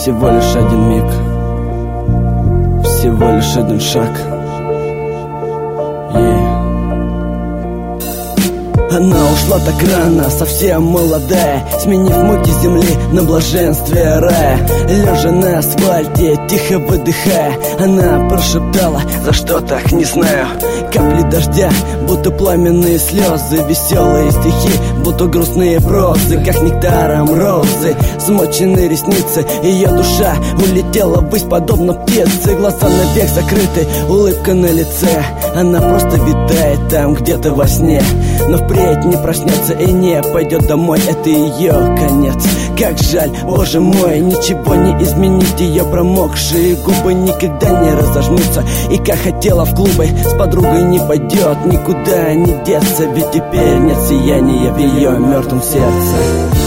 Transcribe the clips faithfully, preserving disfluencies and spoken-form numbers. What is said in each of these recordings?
Всего лишь один миг, всего лишь один шаг. Yeah. Она ушла так рано, совсем молодая, сменив муки земли на блаженстве рая. Лежа на асфальте, тихо выдыхая, она прошептала: за что так, не знаю. Капли дождя, будто пламенные слезы, веселые стихи, будто грустные прозы, как нектаром розы. Смоченные ресницы, ее душа улетела ввысь, подобно птице. Глаза навек закрыты, улыбка на лице. Она просто витает там где-то во сне, но впредь не проснется и не пойдет домой. Это ее конец. Как жаль, боже мой, ничего не изменить. Ее промокшие губы никогда не разожмутся. И как хотела в клубы, с подругой не пойдет, никуда не деться. Ведь теперь нет сияния в ее мертвом сердце.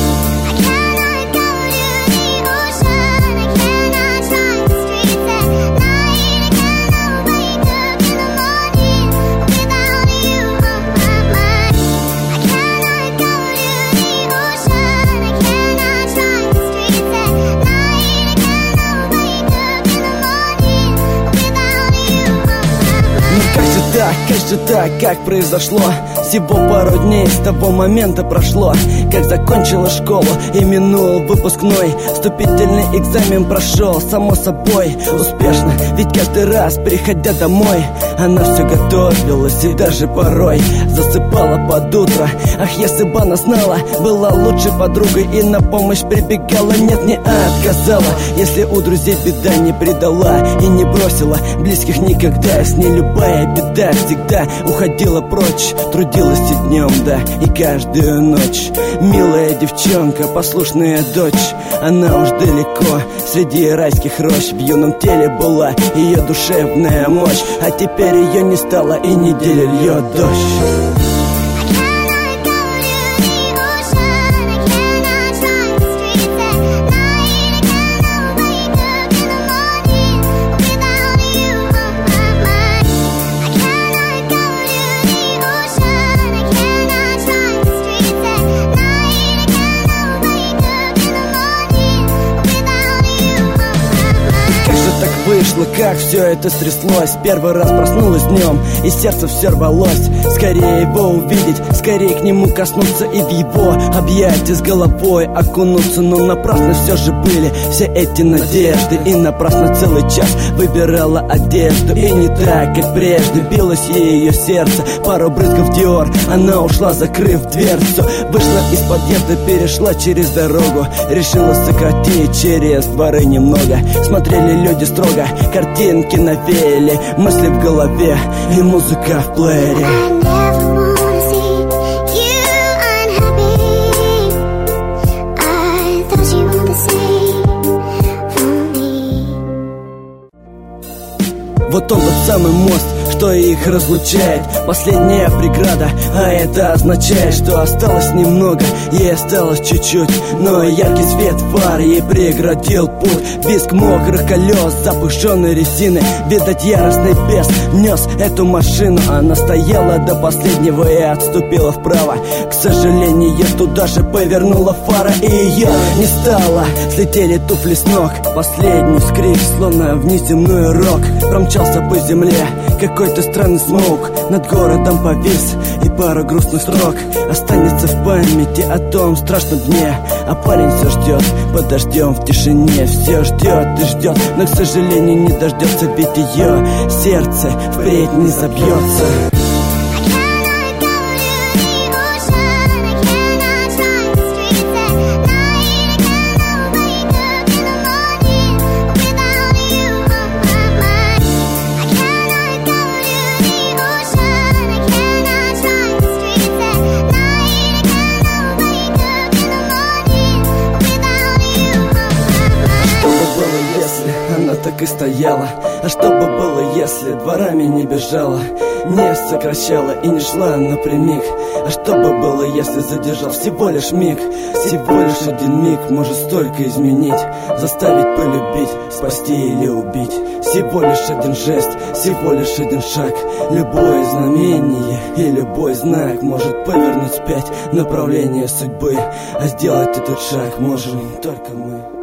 Так, как же так, как произошло? Всего пару дней с того момента прошло, как закончила школу и минул выпускной. Вступительный экзамен прошел, само собой, успешно. Ведь каждый раз, приходя домой, она все готовилась и даже порой засыпала под утро. Ах, если бы она знала, была лучшей подругой и на помощь прибегала. Нет, не отказала, если у друзей беда не предала и не бросила близких никогда. С ней любая беда всегда уходила прочь, трудилась и днем, да, и каждую ночь. Милая девчонка, послушная дочь, она уж далеко, среди райских рощ. В юном теле была ее душевная мощь, а теперь ее не стало и неделю льет дождь. Вышло, как все это стряслось. Первый раз проснулась днем, и сердце все рвалось. Скорее его увидеть, скорее к нему коснуться и в его объятия с головой окунуться. Но напрасно все же были все эти надежды, и напрасно целый час выбирала одежду. И не так, как прежде, билось ей ее сердце. Пару брызгов Диор, она ушла, закрыв дверцу. Вышла из подъезда, перешла через дорогу, решила сократить через дворы немного. Смотрели люди строго, картинки навеяли, мысли в голове и музыка в плеере. Вот он, тот самый мост, что их разлучает, последняя преграда. А это означает, что осталось немного, ей осталось чуть-чуть. Но яркий свет фар ей преградил путь. Визг мокрых колес, запах жженой резины. Видать, яростный бес нес эту машину. Она стояла до последнего и отступила вправо. К сожалению, туда же повернула фара, и ее не стало. Слетели туфли с ног, последний вскрик, словно внеземной рок промчался по земле. Какой-то странный смог над городом повис, и пара грустных строк останется в памяти о том страшном дне. А парень все ждет под дождем в тишине, все ждет и ждет, но, к сожалению, не дождется, ведь ее сердце впредь не забьется. Она так и стояла. А что бы было, если дворами не бежала, не сокращала и не шла напрямик? А что бы было, если задержал всего лишь миг? Всего лишь один миг может столько изменить, заставить полюбить, спасти или убить. Всего лишь один жест, всего лишь один шаг. Любое знамение и любой знак может повернуть вспять направление судьбы. А сделать этот шаг можем только мы.